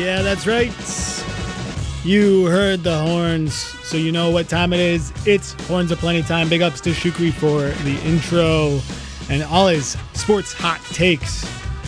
Yeah, that's right. You heard the horns, so you know what time it is. It's Horns of Plenty time. Big ups to Shukri for the intro and all his sports hot takes.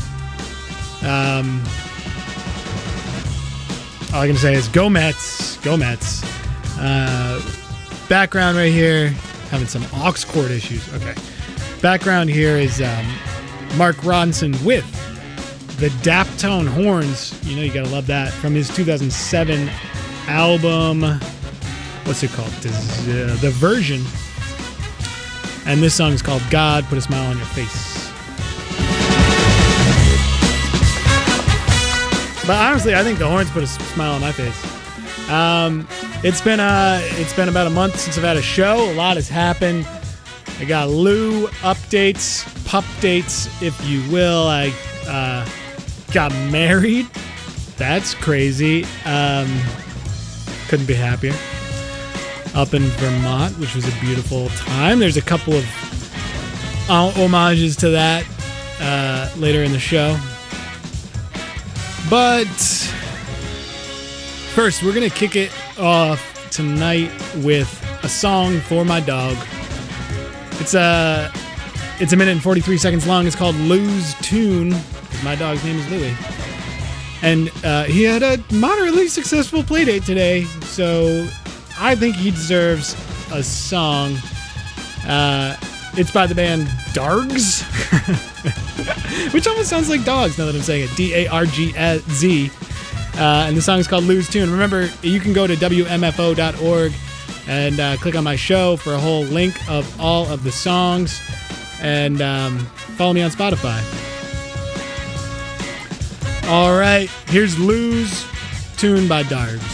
All I can say is go Mets. Go Mets. Background right here, having some aux cord issues. Okay. Background here is Mark Ronson with the Daptone horns. You know you gotta love that. From his 2007 album, what's it called? The Version. And this song is called God Put a Smile on Your Face. But honestly, I think the horns put a smile on my face. It's been about a month since I've had a show. A lot has happened. I got Lou updates, pup dates, if you will. I got married. That's crazy. Couldn't be happier. Up in Vermont, which was a beautiful time. There's a couple of homages to that later in the show. But first, we're going to kick it off tonight with a song for my dog. It's a minute and 43 seconds long. It's called Lou's Tune. My dog's name is Louie. And he had a moderately successful playdate today, so I think he deserves a song. It's by the band Dargs, which almost sounds like dogs now that I'm saying it. D-A-R-G-Z. And the song is called Lou's Tune. Remember, you can go to WMFO.org and click on my show for a whole link of all of the songs. And follow me on Spotify. All right, here's Lou's Tune by Dargs.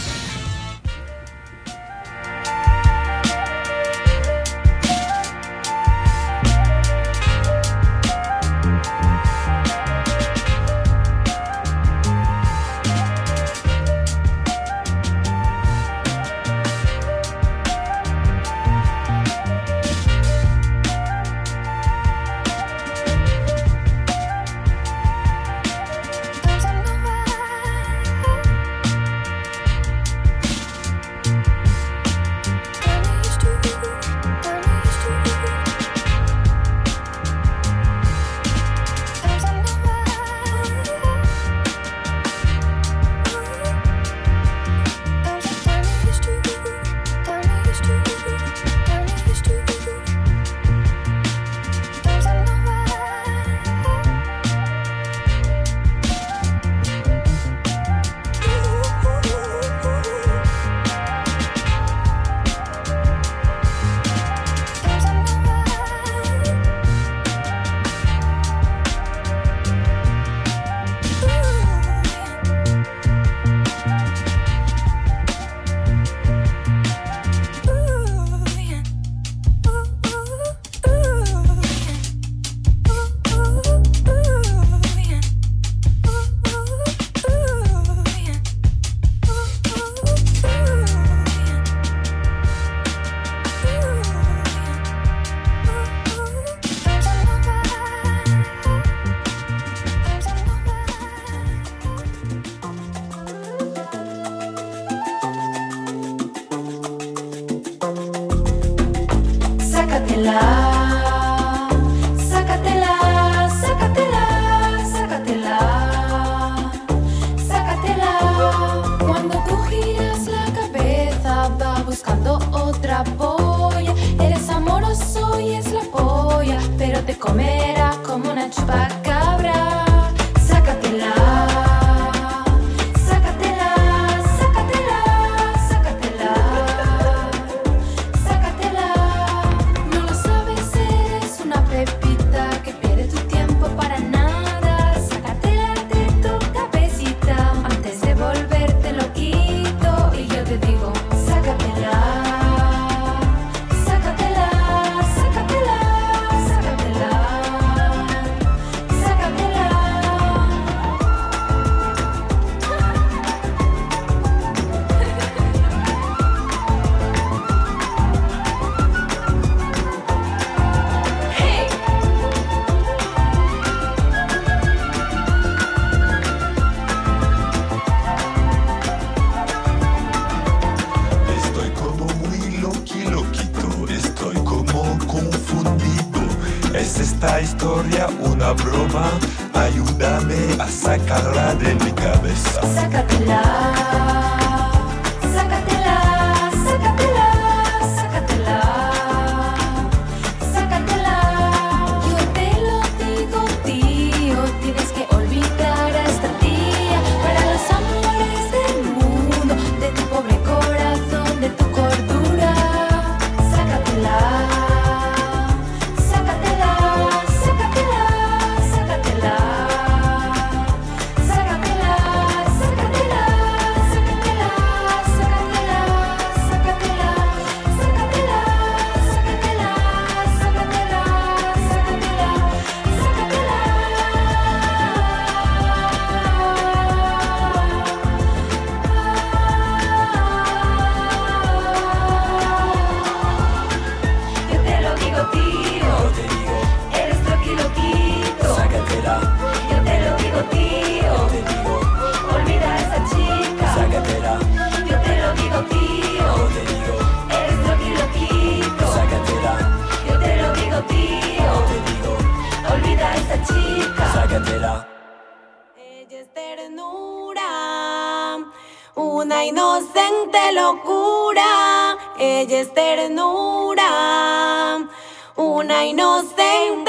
una broma, ayúdame a sacarla de mi cabeza. Sácatela, sácatela, sácatela, sácatela, sácatela. Yo te lo digo, tío, tienes que olvidar a esta tía. Para los amores del mundo, de tu pobre corazón, de tu cordura. Sácatela, sácatela, sácatela, sácatela. Sácatela, sácatela, sácatela, sácatela, sácatela, sácatela, sácatela, sácatela, Yo te lo digo, tío, eres loqui loquito. Sácatela, Yo te lo digo, tío, olvida a esa chica. sácatela, Yo te lo digo, tío, eres loqui loquito. sácatela, Yo te lo digo, tío, olvida a esa chica. sácatela. Ella es ternura, una inocente locura. Ella es ternura, una inocente.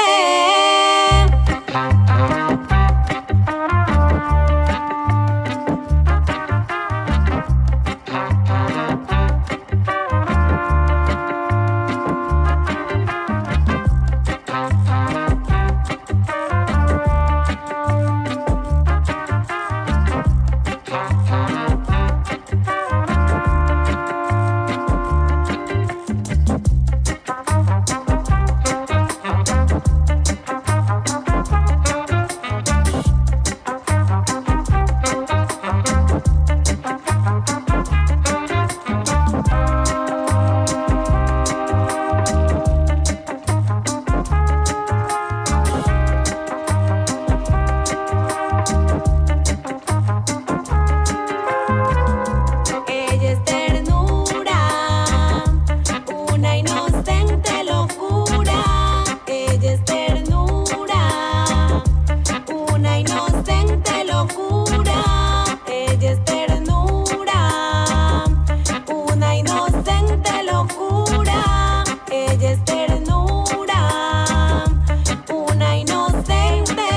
Ella es ternura, una inocente locura. Ella es ternura, una inocente locura. Ella es ternura, una inocente locura. Ella es ternura, una inocente.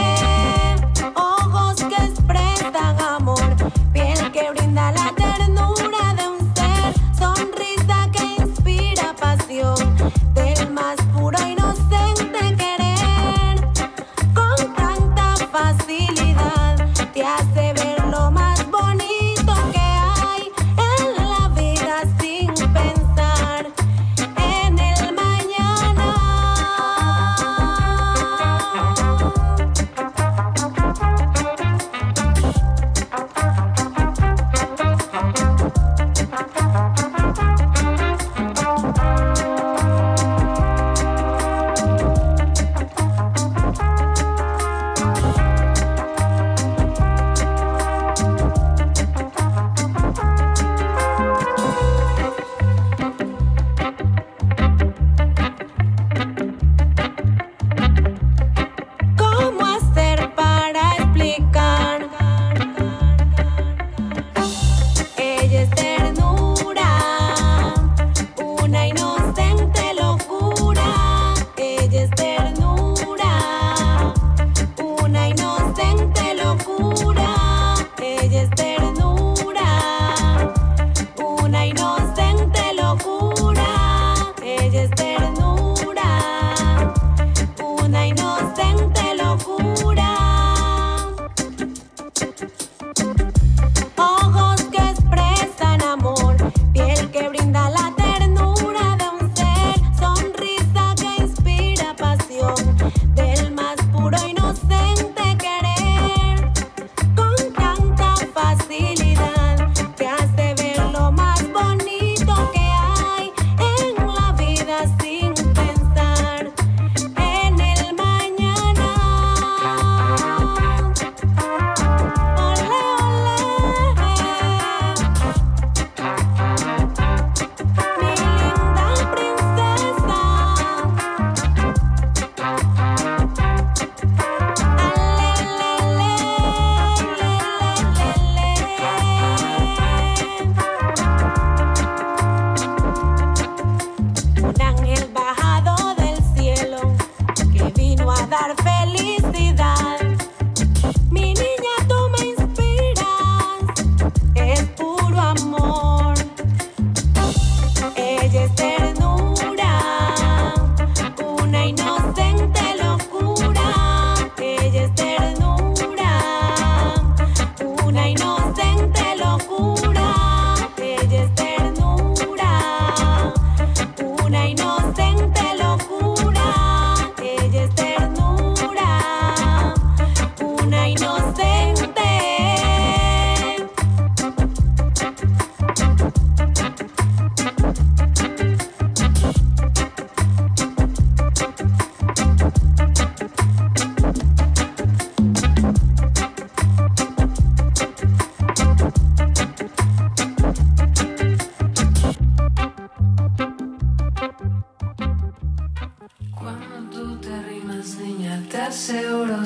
Ojos que expresan amor, piel que brinda la ternura de un ser, sonrisa que inspira pasión, del más puro e inocente querer. Con tanta facilidad te hace ver lo más bonito que hay en la vida sin pensar en el mañana.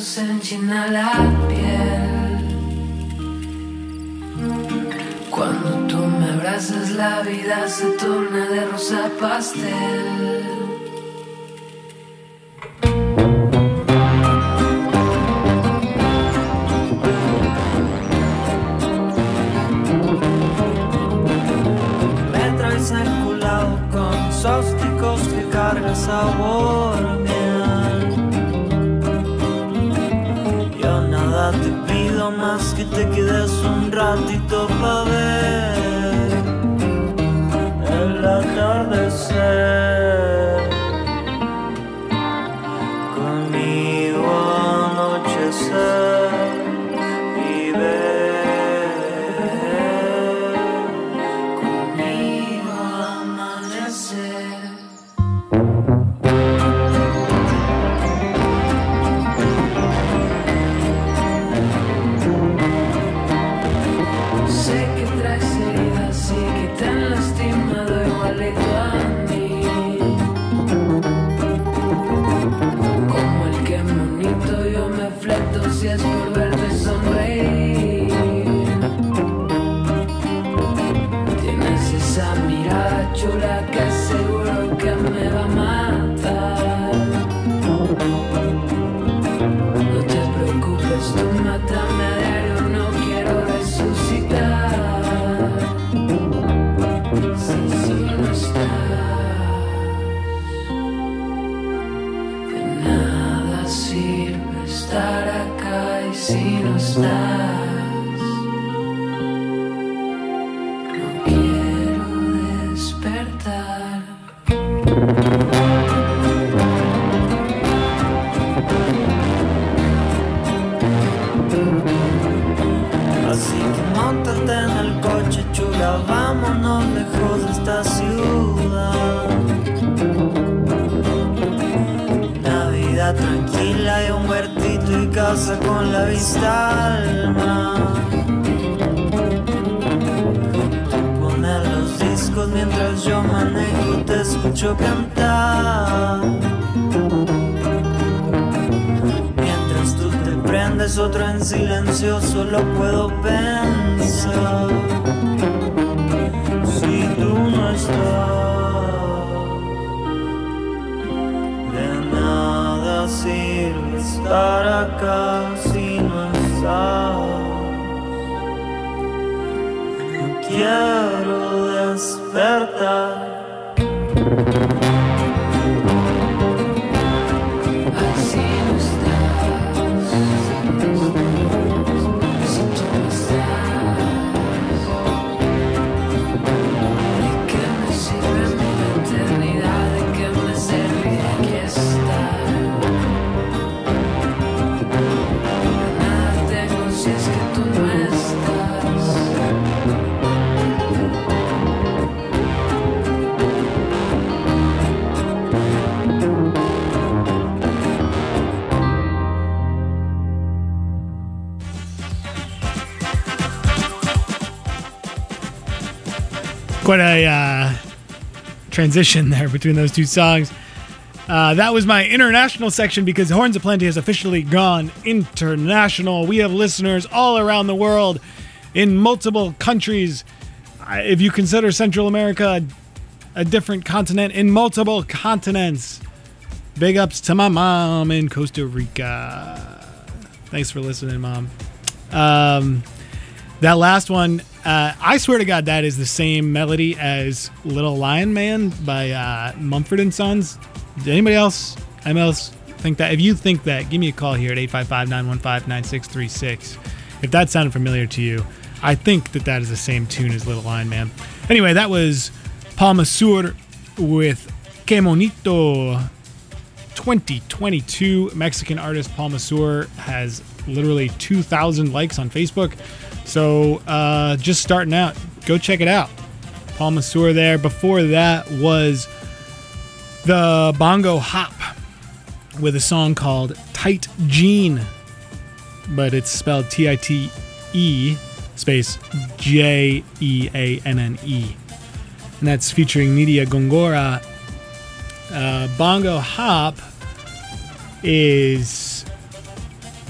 se enchina la piel. Cuando tú me abrazas, la vida se torna de rosa pastel. Me traes enculado con sósticos que carga sabor miel. Yo nada te pido más que te quedes un ratito pa' ver el atardecer. Conmigo anochecer y ver Conmigo amanecer. Sé que traes heridas y que te han lastimado igualito a mí. Como el que bonito yo me fleto si es por verte sonreír. Tienes esa mirada chula que seguro que me va a matar. No te preocupes, tú mátame a diario, no quiero resucitar. Si no estás, de nada sirve estar acá. Y si no estás, no quiero despertar. Así que móntate en el coche, chula, vámonos lejos de esta ciudad. Una vida tranquila y un huertito y casa con la vista al mar. Tú pones los discos mientras yo manejo, te escucho cantar. Mientras tú te prendes otro en silencio, solo puedo pensar. Si tú no estás, de nada sirve estar acá. Si no estás, no quiero despertar. Así no estás, si tú no estás, ¿de qué me sirve mi eternidad? ¿De qué me serviría aquí estar? Nada tengo si es que tú no estás. Quite a transition there between those two songs. That was my international section because Horns of Plenty has officially gone international. We have listeners all around the world in multiple countries. If you consider Central America a different continent, in multiple continents. Big ups to my mom in Costa Rica. Thanks for listening, Mom. That last one, I swear to God, that is the same melody as Little Lion Man by Mumford & Sons. Did anybody else think that? If you think that, give me a call here at 855-915-9636. If that sounded familiar to you, I think that is the same tune as Little Lion Man. Anyway, that was Palma Sur with Que Monito. 2022 Mexican artist Palma Sur has literally 2,000 likes on Facebook. So just starting out, go check it out. Palma Sur there. Before that was the Bongo Hop with a song called Tight Jean, but it's spelled T-I-T-E space J-E-A-N-N-E. And that's featuring Nidia Gongora. Bongo Hop is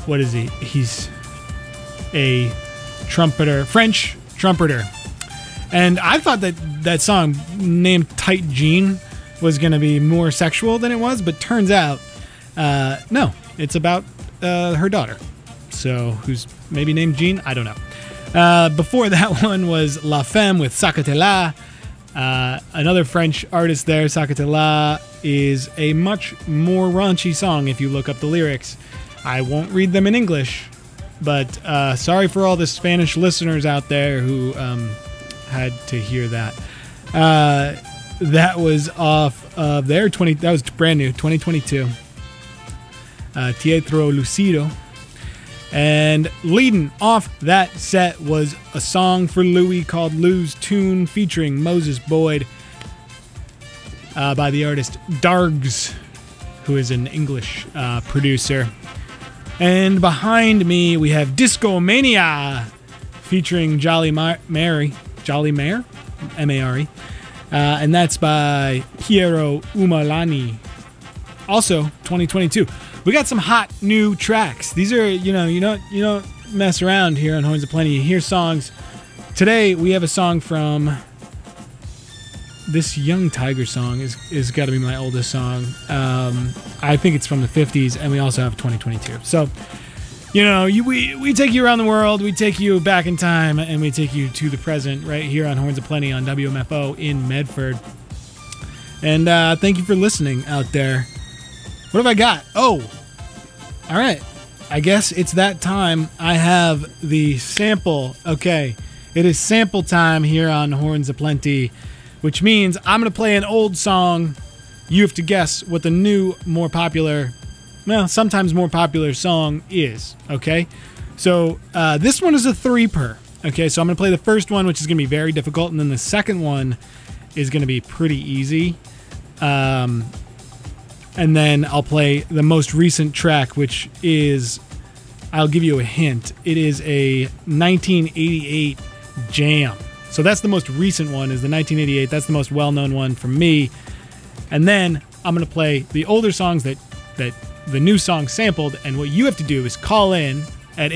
what is he? He's a trumpeter, French trumpeter. And I thought that song named Tight Jean was going to be more sexual than it was, but turns out, no, it's about her daughter. So who's maybe named Jean? I don't know. Before that one was La Femme with Sakatela. Another French artist there. Sakatela is a much more raunchy song if you look up the lyrics. I won't read them in English, but sorry for all the Spanish listeners out there who had to hear that. That was off of their that was brand new, 2022. Teatro Lucido. And leading off that set was a song for Louis called Lou's Tune featuring Moses Boyd by the artist Dargs, who is an English producer. And behind me we have Disco Mania featuring Jolly Mare, M-A-R-E. And that's by Piero Umalani. Also 2022. We got some hot new tracks. These are, you don't mess around here on Horns of Plenty. You hear songs. Today we have a song from this Young Tiger song is got to be my oldest song. I think it's from the 50s, and we also have 2022. So, we take you around the world, we take you back in time, and we take you to the present right here on Horns of Plenty on WMFO in Medford. And thank you for listening out there. What have I got? Oh, all right. I guess it's that time. I have the sample. Okay, it is sample time here on Horns of Plenty, which means I'm going to play an old song. You have to guess what the new, more popular, sometimes more popular song is, okay? So this one is a 3-per, okay? So I'm going to play the first one, which is going to be very difficult, and then the second one is going to be pretty easy. And then I'll play the most recent track, which is, I'll give you a hint, it is a 1988 jam. So that's the most recent one, is the 1988. That's the most well-known one from me. And then I'm going to play the older songs that the new song sampled, and what you have to do is call in at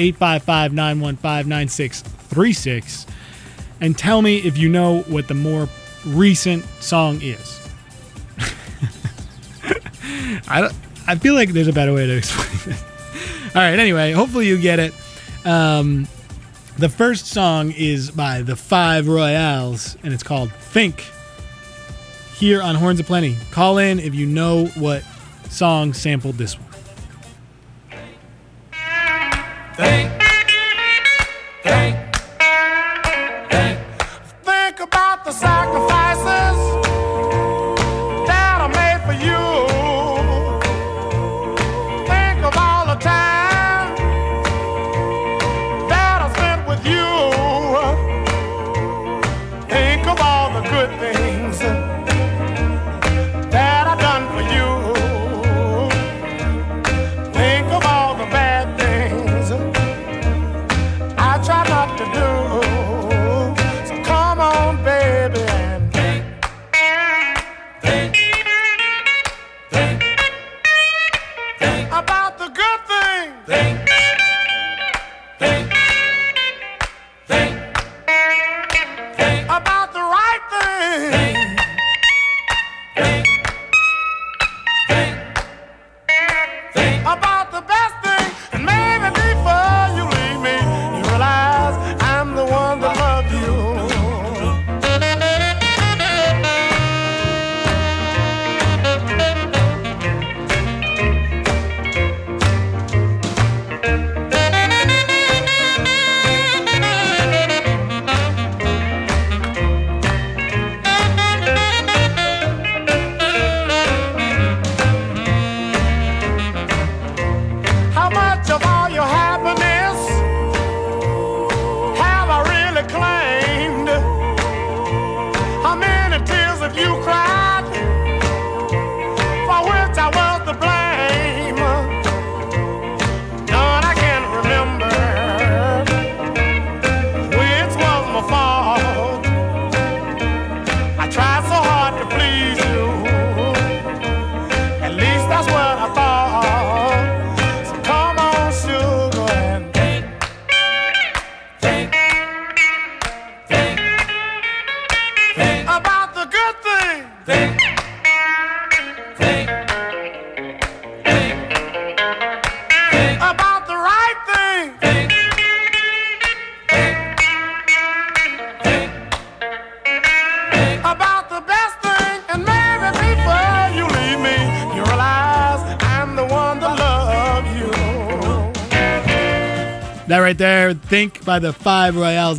855-915-9636 and tell me if you know what the more recent song is. I feel like there's a better way to explain it. All right, anyway, hopefully you get it. The first song is by the Five Royales, and it's called Think. Here on Horns of Plenty. Call in if you know what song sampled this one. Think about the sacrifices that are made for you. Think of all the time that I spent with you. Think of all the good things that I've done for you. Think of all the bad things right there. Think by the Five Royales,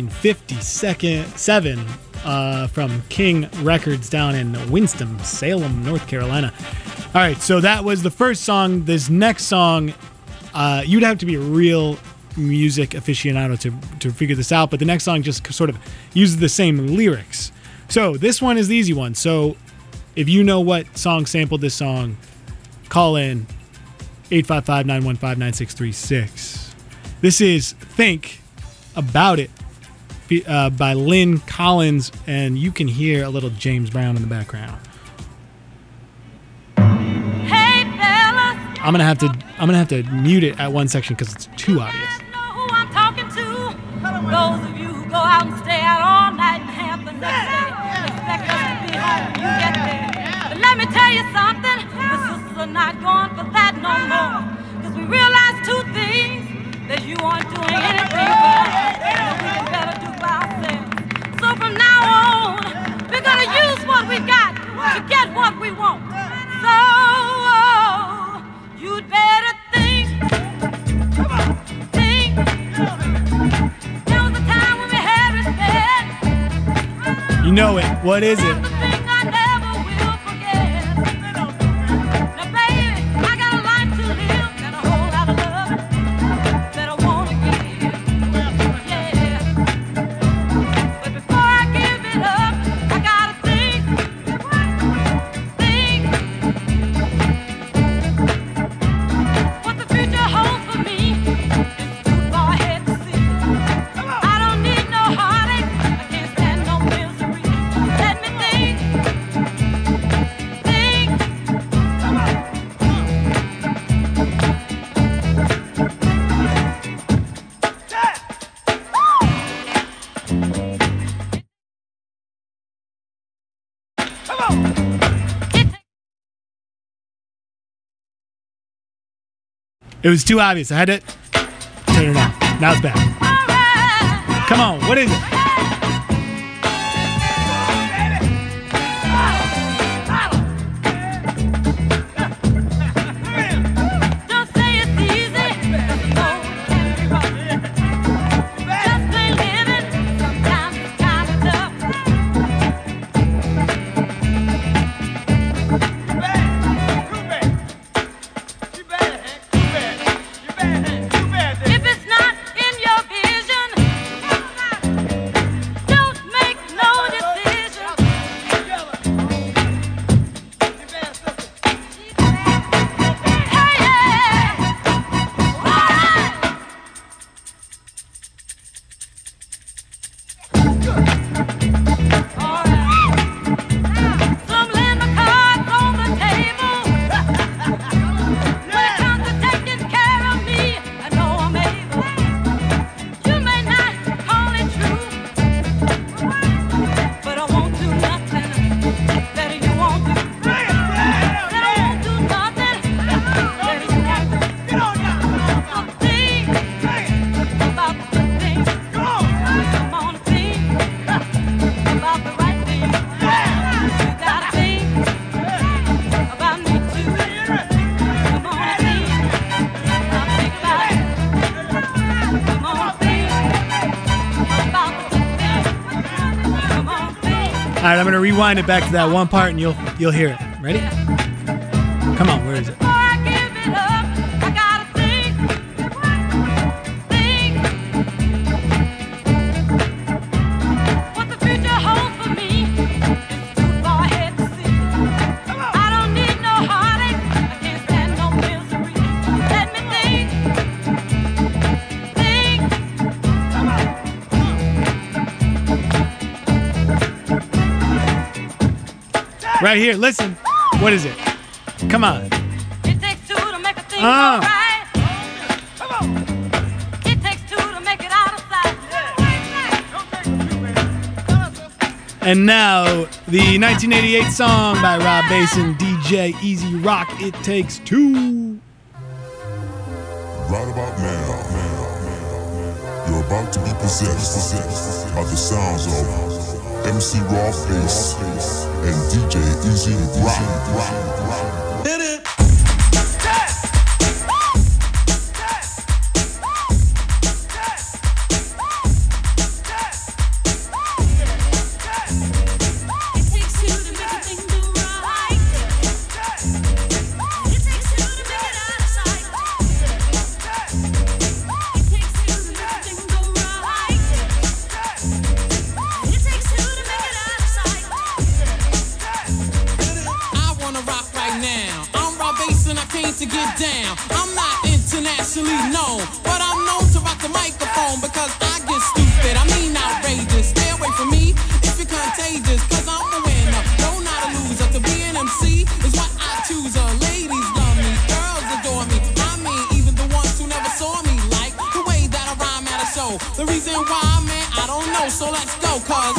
1957, from King Records down in Winston-Salem, North Carolina. All right, so that was the first song. This next song, you'd have to be a real music aficionado to figure this out, but the next song just sort of uses the same lyrics. So this one is the easy one. So if you know what song sampled this song, call in 855-915-9636. This is Think About It by Lynn Collins, and you can hear a little James Brown in the background. Hey fellas, I'm gonna have to mute it at one section because it's too obvious. know who I'm talking to. Those of you who go out and stay out all night and half the next day, expect us to be home when you get there. But let me tell you something, the sisters are not going for that no more. Cause we realize two things, that you aren't doing anything for us, that we can better do by ourselves. So from now on, we're gonna use what we got to get what we want. So you'd better think. There was a time when we had respect. You know it. What is That's it? the thing I never will forget. Now, baby, I got a life to live and a whole lot of love that I wanna give. Yeah. But before I give it up, I gotta think. What the future holds for me is too far ahead to see. I don't need no heartache, I can't stand no misery. Let me think. It was too obvious. I had to turn it off. Now it's back. Alright. Come on. What is it? Don't say it's easy, 'cause you know it can be rough. Just plain living, sometimes it's kind of tough. If it's not in your vision, don't make no decision. Hey, yeah. Alright. Some land my cards on the table. When it comes to taking care of me, I know I'm able. You may not call it true, but I won't do nothing that you won't do. Said I won't do nothing that you won't do. So think about the good things. Come on and think about the right things. You gotta think about me too. Come on and think. Now think about it. Come on and think about the good things. Come on and think. All right, I'm gonna rewind it back to that one part, and you'll hear it. Ready? Come on. Where is it? Before I give it up, I gotta think. What the future holds for me is too far ahead to see. I don't need no heartache, I can't stand no misery. Let me think. Right here. Listen. What is it? Come on. It takes two to make a thing go Ah. right. It takes two to make it out of sight. And now the 1988 song by Rob Bass and DJ Easy Rock. It Takes Two. Right about now, you're about to be possessed by the sounds of MC Raw Face and DJ Easy Rock. Hit it! get down. I'm not internationally known, but I'm known to rock the microphone because I get stupid. I mean outrageous. Stay away from me if you're contagious, cause I'm a winner, no not a loser. To be an MC is what I choose. Ladies love me, girls adore me. I mean even the ones who never saw me like the way that I rhyme at a show. The reason why, man, I don't know, so let's go, cause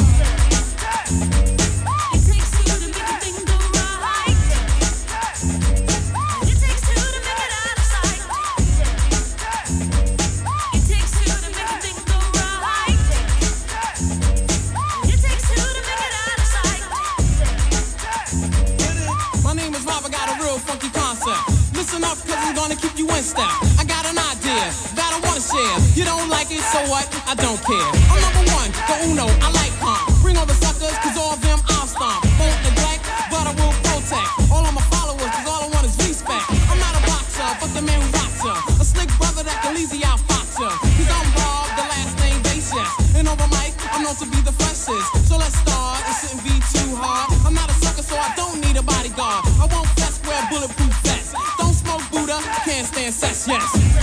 step. I got an idea that I wanna share. You don't like it, so what? I don't care. I'm number one, the uno, I like calm. Bring over suckers, cause all of them I'll stomp. Won't neglect, but I will protect all of my followers, cause all I want is respect. I'm not a boxer, but the man who rocks her. A slick brother that can easy outfox her. Cause I'm Rob, the last name basis. And over mic, I'm known to be the freshest. So let's start, it shouldn't be too hard. I'm not a sucker, so I don't need a bodyguard. I won't fess, wear bulletproof vests. Don't smoke Buddha, can't stand sex, yes.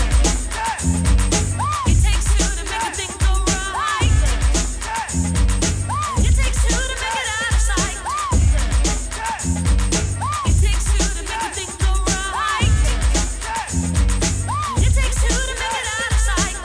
It takes two to make a thing go right. It takes two to make it out of sight. It takes two to make a thing go right. It takes two to make it out of sight.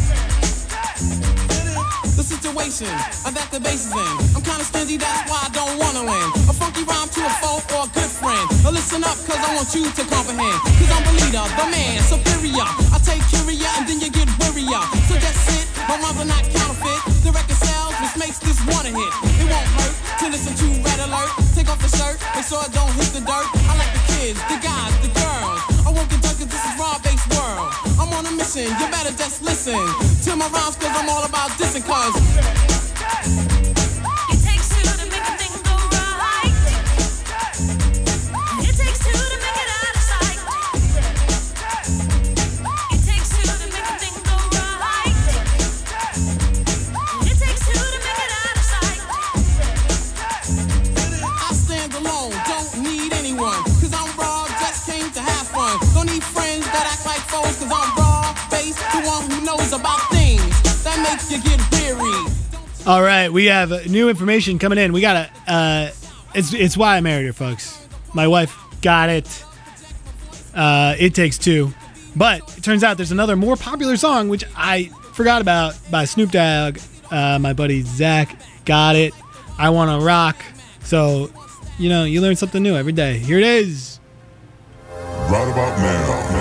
The situation that the bass is in, I'm kinda stingy, that's why I don't wanna win. A funky rhyme to a foe or a good friend. Listen up, cause I want you to comprehend. Cause I'm the leader, the man, superior. I take curia and then you get wearier. So just sit, my rhymes are not counterfeit. The record sells, which makes this one a hit. It won't hurt to listen to Red Alert. Take off the shirt, make sure it don't hit the dirt. I like the kids, the guys, the girls. I won't get done cause this is raw-based world. I'm on a mission, you better just listen to my rhymes cause I'm all about dissing cause it takes two to make a thing go right. It takes two to make it out of sight. It takes two to make a thing go right. It takes two to make it out of sight. I stand alone, don't need anyone, cause I'm raw, just came to have fun. Don't need friends that act like foes, cause I'm raw, based, the one who knows about things that make you get weary. All right, we have new information coming in. We got it's why I married her, folks. My wife got it. It Takes Two. But it turns out there's another more popular song, which I forgot about, by Snoop Dogg. My buddy Zach got it. I Wanna Rock. So, you know, you learn something new every day. Here it is. Right about now.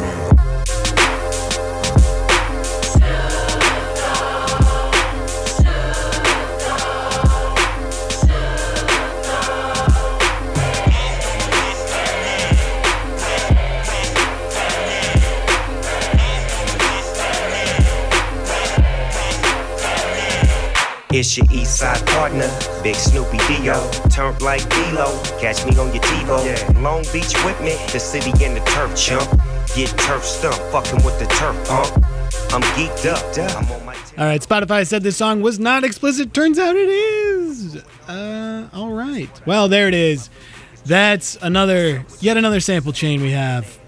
It's your east side partner, Big Snoopy Dio. Turned like D-Lo, catch me on your TiVo. Yeah. Long Beach with me, the city in the turf chump. Get turf stumped, fucking with the turf pump. I'm geeked up, I'm on my All right, Spotify said this song was not explicit. Turns out it is. All right. Well, there it is. That's yet another sample chain we have.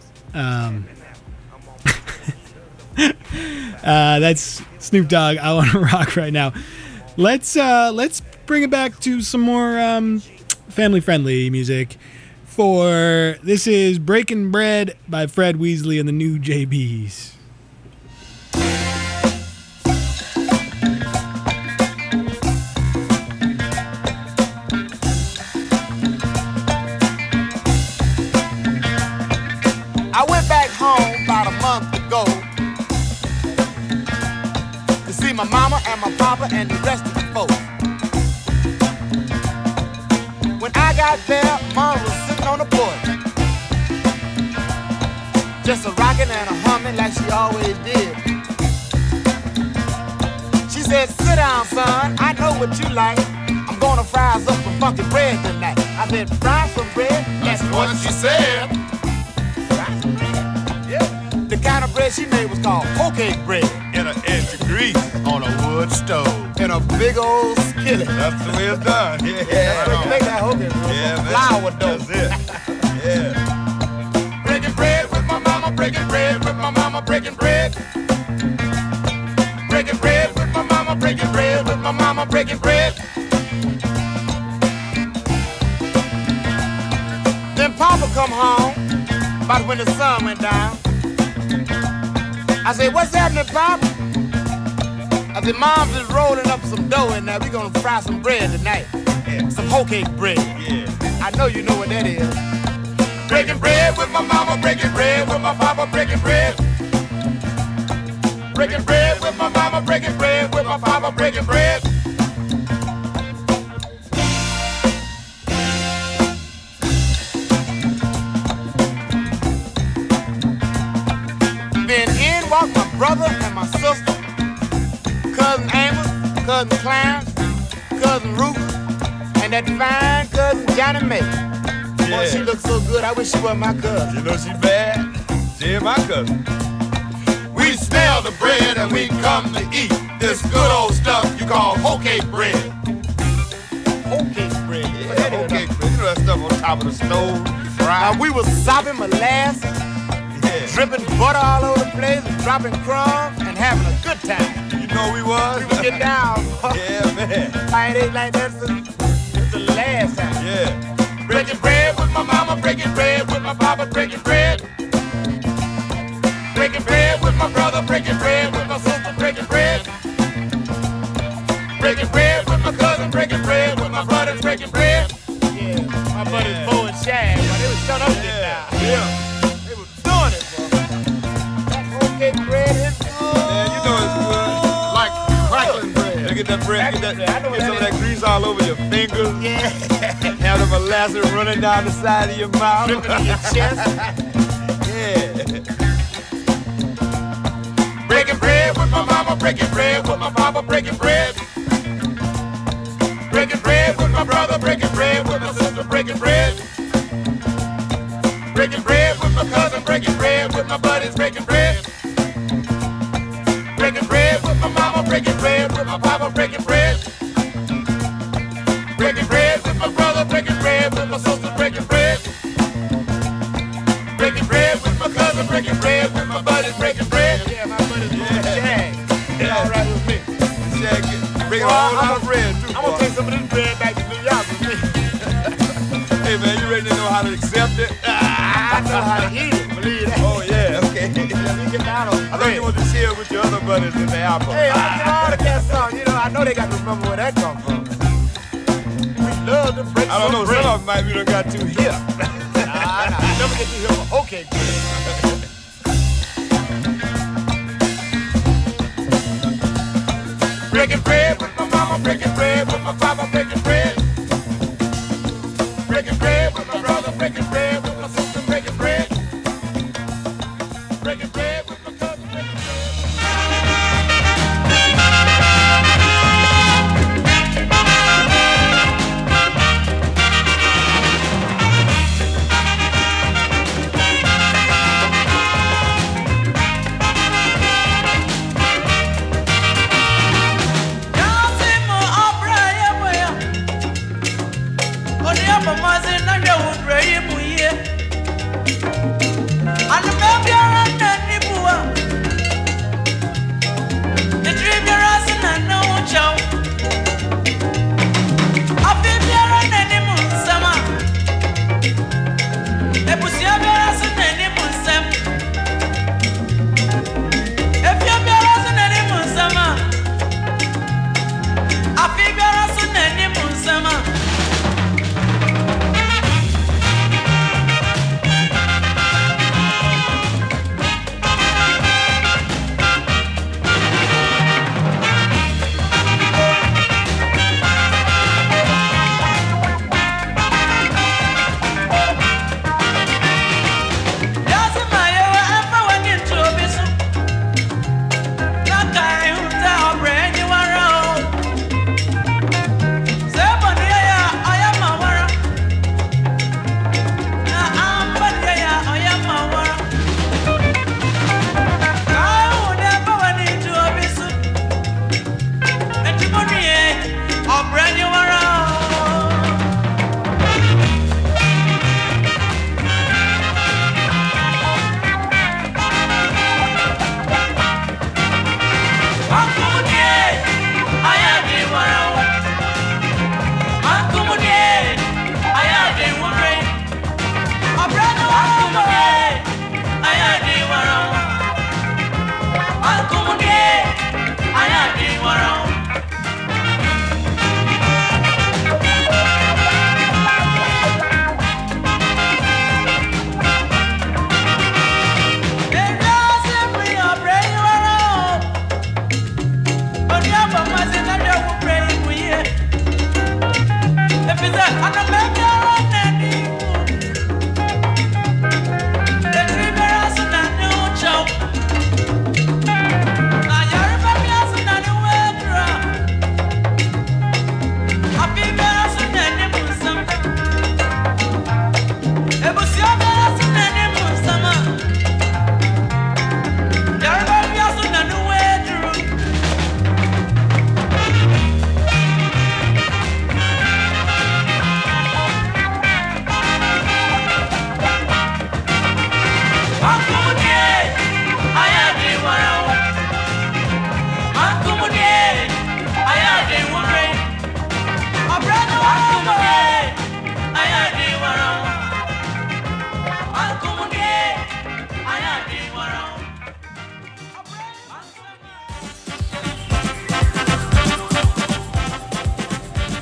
That's Snoop Dogg, I Wanna Rock right now. Let's bring it back to some more family-friendly music. This is Breaking Bread by Fred Weasley and the New JBs. I went back home about a month ago to see my mama and my papa and the rest of the folks. When I got there, mama was sitting on the porch, just a rocking and a humming like she always did. She said, "Sit down, son, I know what you like. I'm gonna fry us up some funky bread tonight." I said, "Fry some bread?" That's what she said. The kind of bread she made was called poke bread. In an inch of grease on a wood stove. In a big old skillet. That's the way it's done. Yeah, right. Make that hoke bread. Yeah, flour dough. That's it. Yeah. Breaking bread with my breaking bread with my mama, breaking bread with my mama, breaking bread. Then Papa come home about when the sun went down. I said, what's happening, Papa? I said, Mom's just rolling up some dough in there. We gonna fry some bread tonight. Yeah. Some whole cake bread. Yeah. I know you know what that is. Breaking bread with my mama, breaking bread with my papa, breaking bread. Breaking bread with my mama, breaking bread with my papa, breaking bread. Then in walked my brother and my sister, cousin Amos, cousin Clarence, cousin Ruth, and that fine cousin Johnny May. Yeah. Boy, she looks so good, I wish she was my cousin. You know she bad? She ain't my cousin. We smell the bread and we come to eat this good old stuff you call whole cake bread. Whole cake bread, yeah, whole cake bread. You know that stuff on top of the stove, fried. Now we was sopping molasses, dripping butter all over the place, dropping crumbs, and having a good time. You know we was? We was getting down. Yeah, man. I ain't like that since the last time. Yeah. Breaking bread with my mama, breaking bread with my papa, breaking bread. Breaking bread with my brother, breaking bread with my sister, breaking bread. Breaking bread with my cousin, breaking bread with my brothers, breaking bread. Yeah, my buddies Bo and Shag, but they was shut up this now. Yeah. They was doing it, bro. That whole cake bread is good. Yeah, you know it's good. Like crackling bread. You get that bread, get some of that grease all over your fingers. Yeah. Have the molasses running down the side of your mouth. Dripping in your chest. Yeah. Breaking bread with my mama, breaking bread with my papa, breaking bread. Breaking bread with my brother, breaking bread with my sister, breaking bread. Breaking bread with my cousin, breaking bread with my buddies, breaking bread. Breaking bread with my mama, breaking bread with my papa, breaking bread. Breaking bread with my brother, breaking bread with my sister, breaking bread. Breaking bread with my cousin, breaking bread with my buddies, breaking bread. Yeah, my buddies, Shag. Yeah, all right with me. Shag, bring a whole lot of bread too. I'm gonna take some of this bread back to New York with me. Hey man, you ready to know how to accept it? I know how to eat it, believe that. Oh yeah, okay. Let me get down on I thought you want to share with your other buddies in the apple. Hey, I get all the cats on. You know, I know they got to remember where that come from. We love to break I don't know, bread. some of them might be done got too hip. Nah, never get too hip for whole cake bread. Breaking bread with my mama, breaking bread with my papa, breaking bread. Breaking bread with my brother, breaking bread with my sister, breaking bread. Breaking bread with my cousin, breaking bread.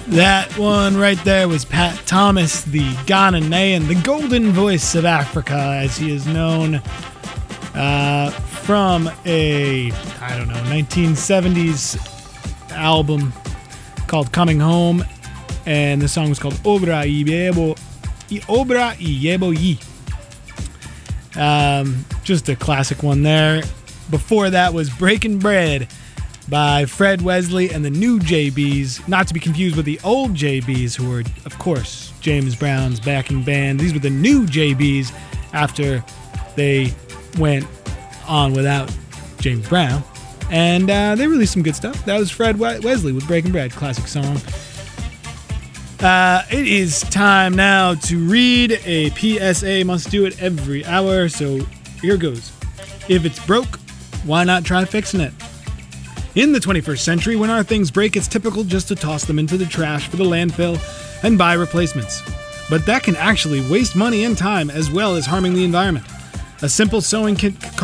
That one right there was Pat Thomas, the Ghanaian, the golden voice of Africa, as he is known, from a, 1970s album called Coming Home, and the song was called Obra y Yebo Yi. Just a classic one there. Before that was Breaking Bread by Fred Wesley and the New JBs, not to be confused with the old JBs, who were, of course, James Brown's backing band. These were the New JBs after they went on without James Brown. And they released some good stuff. That was Fred Wesley with Breaking Bread, classic song. It is time now to read a PSA. Must do it every hour, so here goes. If it's broke, why not try fixing it? In the 21st century, when our things break, it's typical just to toss them into the trash for the landfill and buy replacements. But that can actually waste money and time, as well as harming the environment. A simple sewing kit can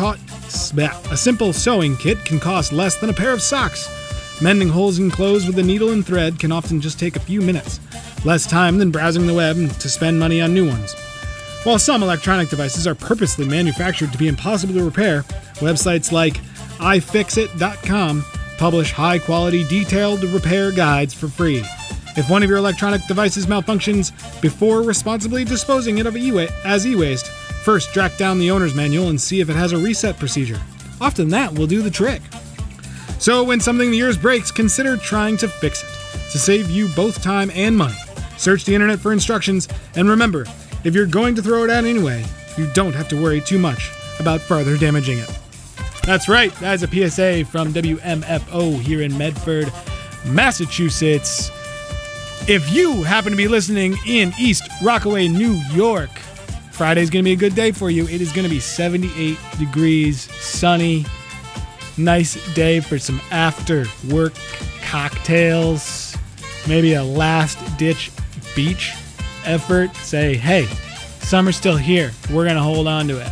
cost less than a pair of socks. Mending holes in clothes with a needle and thread can often just take a few minutes. Less time than browsing the web to spend money on new ones. While some electronic devices are purposely manufactured to be impossible to repair, websites like iFixit.com publish high-quality, detailed repair guides for free. If one of your electronic devices malfunctions, before responsibly disposing it as e-waste, first track down the owner's manual and see if it has a reset procedure. Often that will do the trick. So when something of yours breaks, consider trying to fix it, to save you both time and money. Search the internet for instructions, and remember, if you're going to throw it out anyway, you don't have to worry too much about further damaging it. That's right, that is a PSA from WMFO here in Medford, Massachusetts. If you happen to be listening in East Rockaway, New York, Friday's going to be a good day for you. It is going to be 78 degrees, sunny, nice day for some after-work cocktails, maybe a last-ditch beach effort. Say, hey, summer's still here. We're going to hold on to it.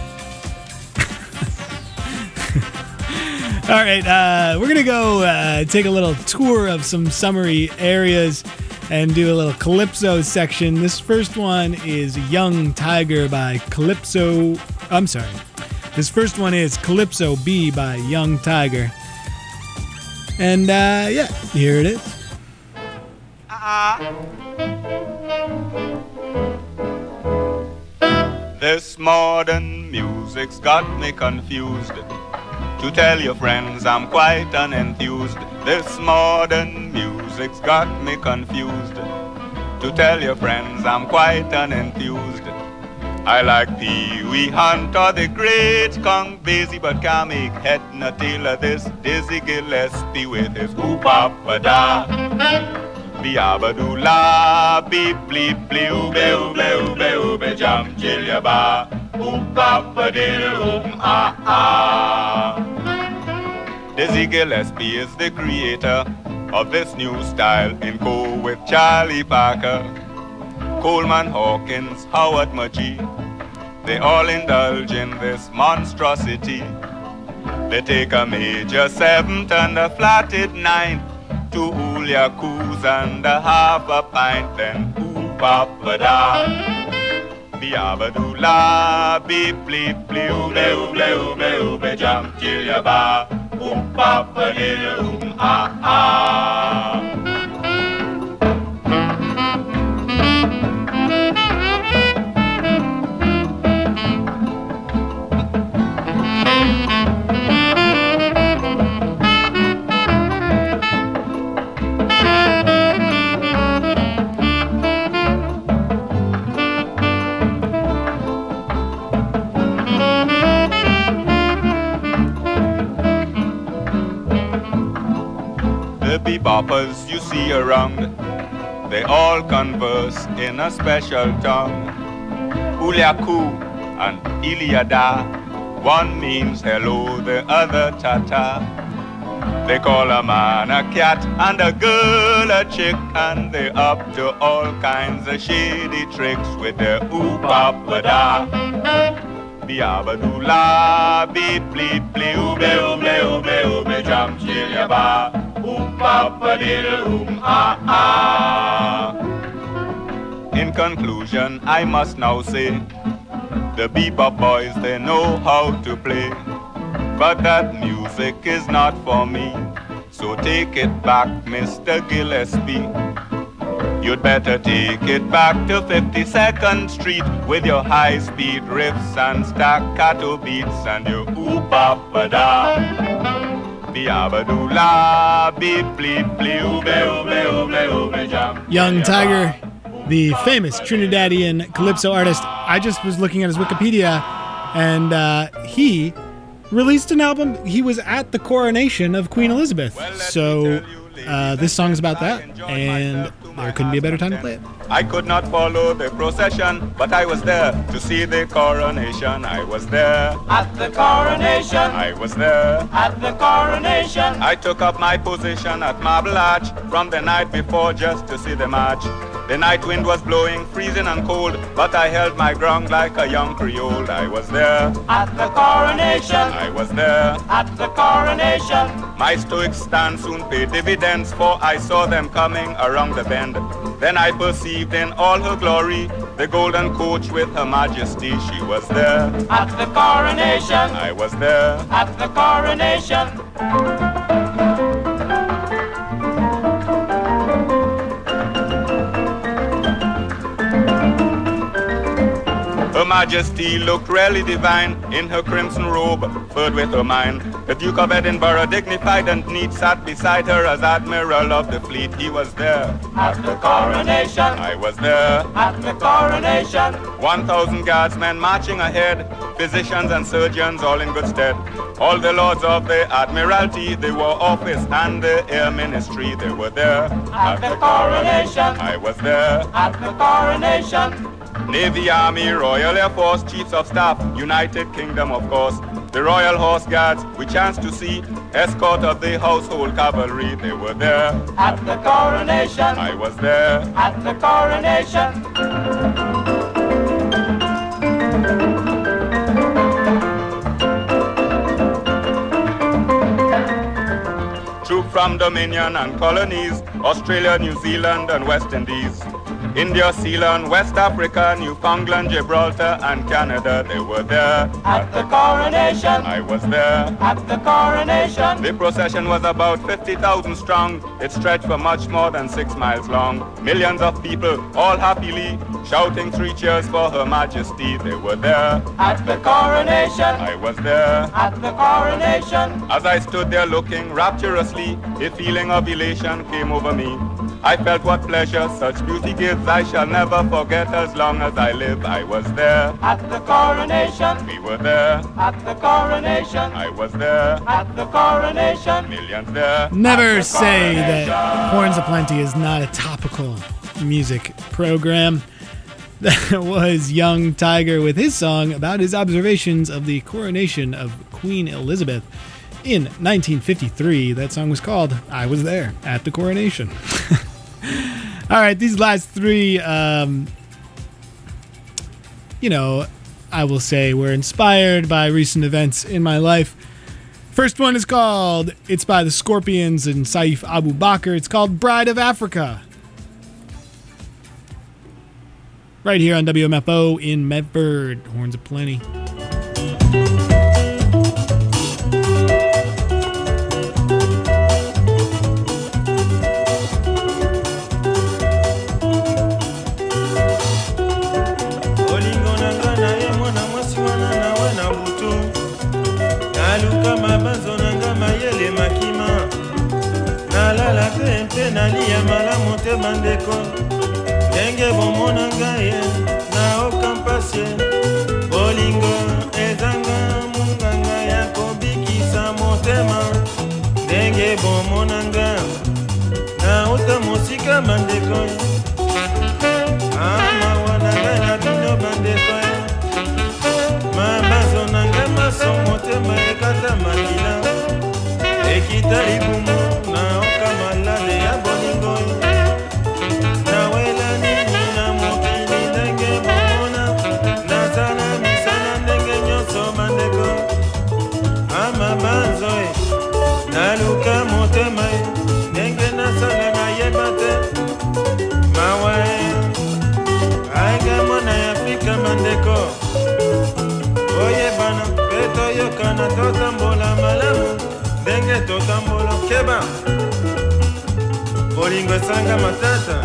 All right, we're going to go take a little tour of some summery areas and do a little Calypso section. This first one is Young Tiger by Calypso. I'm sorry. This first one is Calypso B by Young Tiger. And, yeah, here it is. This modern music's got me confused. To tell your friends I'm quite unenthused. This modern music's got me confused. To tell your friends I'm quite unenthused. I like Pee Wee Hunt or the great Kong Basie, but can't make head nor tail of this Dizzy Gillespie with his oop-a-ba-da. Be-a-ba-doo-la, beep-bleep-bleep-oobe-oobe-oobe-oobe, jam-jill-ya-ba, oop-a-ba-diddle-oop-ah-ah. Dizzy Gillespie is the creator of this new style in co with Charlie Parker, Coleman Hawkins, Howard Mudgee. They all indulge in this monstrosity. They take a major seventh and a flatted ninth, two Julia coos and a half a pint, then oop-a-ba-da. Be-a-ba-doo-la, beep-bleep-bleep-oobe-oobe-oobe, jam-jill-ya-ba, oop-a-ba-diddle-oop-ah-ah. Boppers you see around, they all converse in a special tongue. Uliaku and Iliada, one means hello, the other tata. They call a man a cat and a girl a chick, and they up to all kinds of shady tricks with their oop-a-ba-da. Be-a-ba-doo-la, beep-bleep-bleep, oobe-oobe-oobe-oobe, jam-chill-ya-ba, oop papa diddle oom ah ah. In conclusion, I must now say, the bebop boys, they know how to play, but that music is not for me. So take it back, Mr. Gillespie. You'd better take it back to 52nd Street with your high-speed riffs and staccato beats and your oop-a-ba-da. Be-a-ba-doo-la, beep-bleep-bleep-ooble-ooble-ooble-ooble-jam. Young Tiger, the famous Trinidadian calypso artist. I just was looking at his Wikipedia, and he released an album. He was at the coronation of Queen Elizabeth. So this song's about that, and there couldn't be a better time to play it. I could not follow the procession, but I was there to see the coronation. I was there At the coronation, I was there. at the coronation. I took up my position at Marble Arch from the night before just to see the march. The night wind was blowing, freezing and cold, but I held my ground like a young Creole. I was there At the coronation, I was there. at the coronation. My stoic stand soon paid dividends, for I saw them coming around the bend. Then I perceived in all her glory the golden coach with Her Majesty. She was there At the coronation, I was there. at the coronation. Her Majesty looked really divine in her crimson robe, furred with ermine. The Duke of Edinburgh, dignified and neat, sat beside her as Admiral of the Fleet. He was there At the coronation, I was there. at the coronation. 1,000 guardsmen marching ahead, physicians and surgeons all in good stead. All the lords of the Admiralty, the War Office and the Air Ministry, they were there At the coronation, I was there. at the coronation. Navy, Army, Royal Air Force, Chiefs of Staff, United Kingdom of course, the Royal Horse Guards we chanced to see, escort of the Household Cavalry, they were there At the coronation, I was there. at the coronation. Troops from Dominion and colonies, Australia, New Zealand and West Indies, India, Ceylon, West Africa, Newfoundland, Gibraltar and Canada, they were there At the coronation, I was there. at the coronation. The procession was about 50,000 strong. It stretched for much more than 6 miles long. Millions of people, all happily, shouting 3 cheers for Her Majesty. They were there At the coronation, I was there. at the coronation. As I stood there looking rapturously, a feeling of elation came over me. I felt what pleasure such beauty gives. I shall never forget as long as I live. I was there At the coronation, we were there. at the coronation. I was there. At the coronation. Millions there. Never say that Horns of Plenty is not a topical music program. That was Young Tiger with his song about his observations of the coronation of Queen Elizabeth in 1953. That song was called I Was There at the Coronation. All right, these last three, I will say were inspired by recent events in my life. First one is called, it's by the Scorpions and Saif Abu Bakr. It's called Bride of Africa. Right here on WMFO in Medford. Horns of Plenty. nalia malamu te bandeko ndenge bomona ngai na okampasie bolingo ezanga munganga ya kobikisa motema ndenge bomona ngai na uta mosika bandeko mawana ngai na bino bandeko mabazo na ngai maso motema ekata makila ekita libumu na okamalale ya bolingo na wela nini na mokili ndenge bomona nazala misala ndenge nyonso bandeko amabanzo naluka motema totambola malamu ndenge totambola keba bolingo esanga matata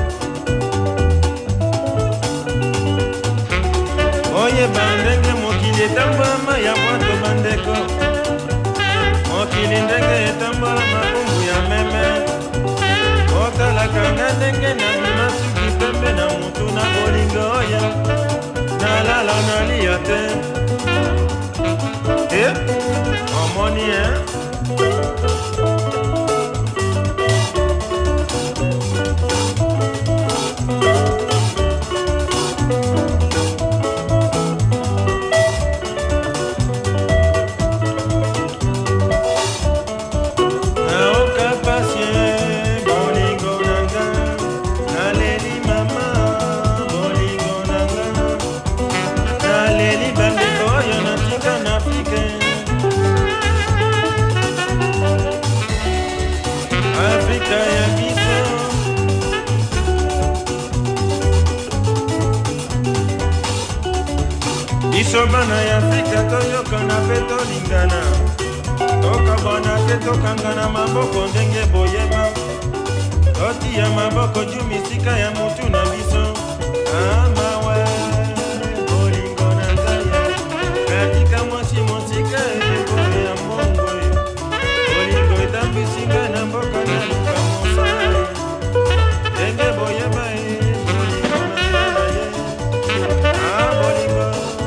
oyeba ndenge mokili etambwama ya bwato bandeko mokili ndenge etambola makumbu ya meme otalakanga ndenge na bima suki pembe na mutu na bolingo oya nalala nalia te omoni bana ya Afrika toyokana pe tolingana tokabana te tokangana maboko ndenge boyeba totia maboko juu misika ya mutu na biso amawe bolingo na ngaya katika mwasi mosika ekole ya mbongo bolingo etambisinga na mboka na luka mosala ndenge boyeba bolingo na ngaya bolingo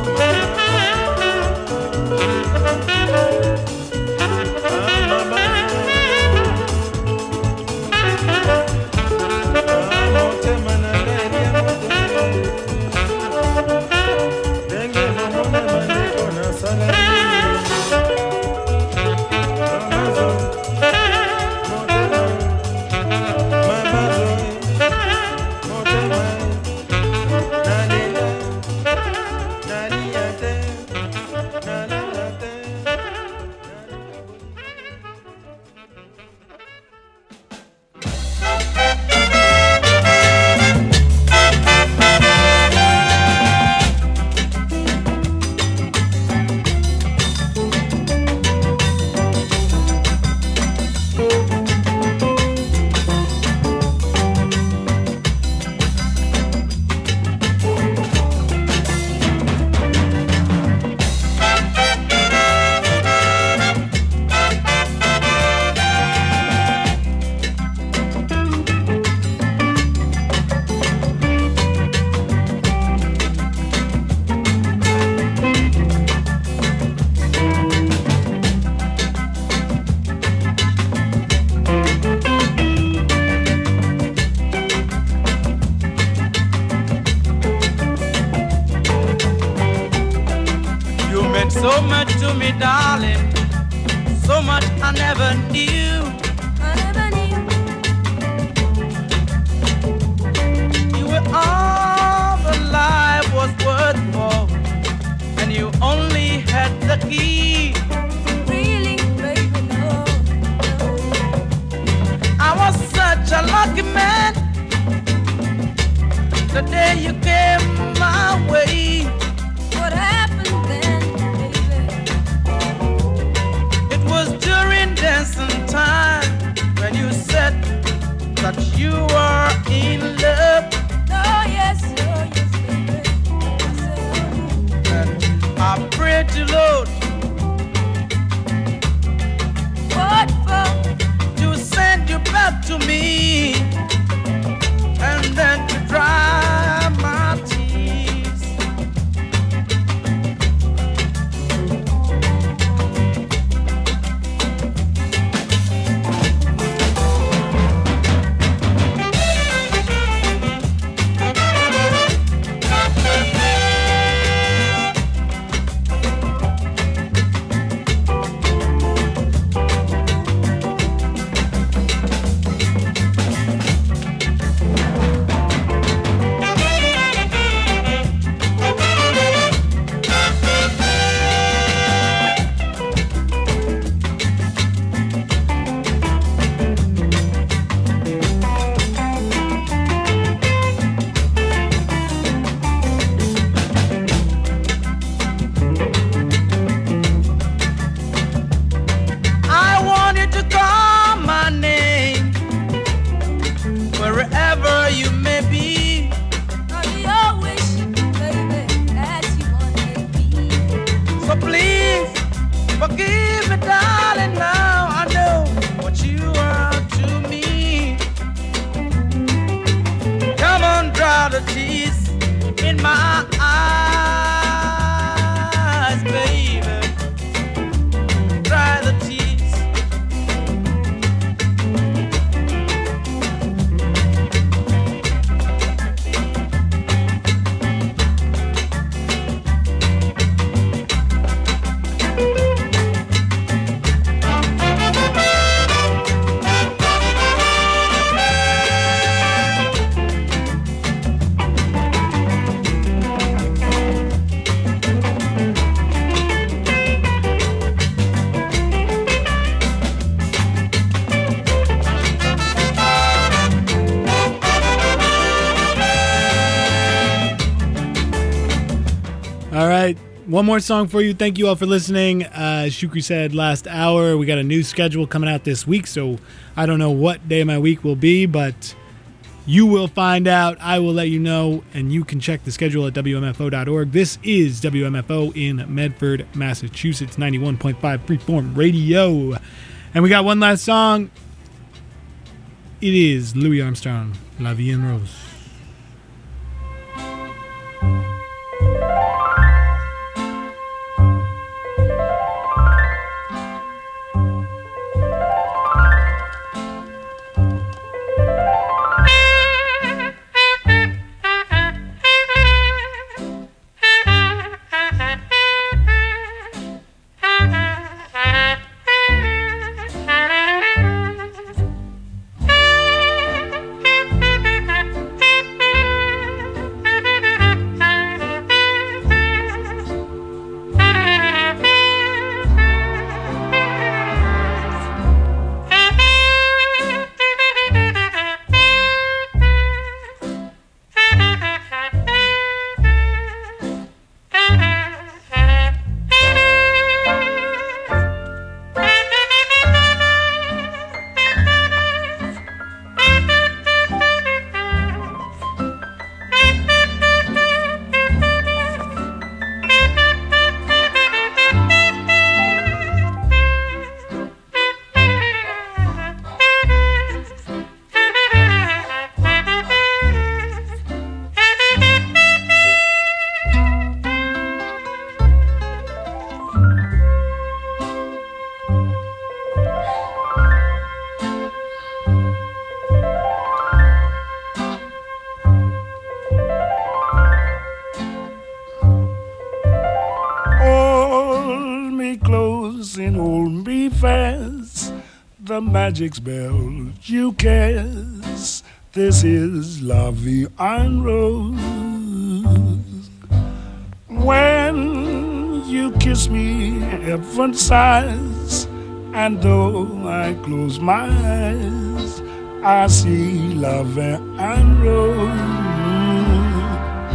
So much to me, darling, so much I never knew. You were all the life was worth for, and you only had the key. Really, baby, no. I was such a lucky man the day you came my way. What happened then? Dancing time when you said that you were in love. Oh yes, baby. And I pray to Lord, what for? To send you back to me, and then to dry my tears. in my eyes, baby. Dry the tears. All right, one more song for you. Thank you all for listening. Shukri said last hour, we got a new schedule coming out this week, so I don't know what day of my week will be, but you will find out. I will let you know, and you can check the schedule at WMFO.org. This is WMFO in Medford, Massachusetts, 91.5 Freeform Radio. And we got one last song. It is Louis Armstrong, La Vie en Rose. The magic spell you cast. This is La Vie en Rose. When you kiss me, heaven sighs, and though I close my eyes, I see La Vie en Rose.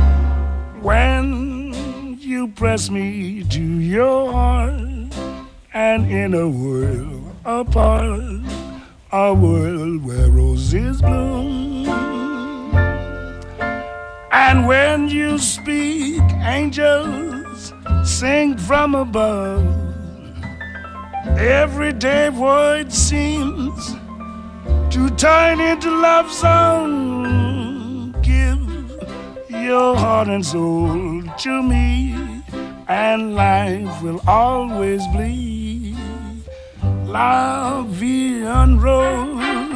When you press me to your heart, and in a world apart, a world where roses bloom. And when you speak, angels sing from above. Everyday void seems to turn into love song. Give your heart and soul to me, and life will always be La Vie en Rose.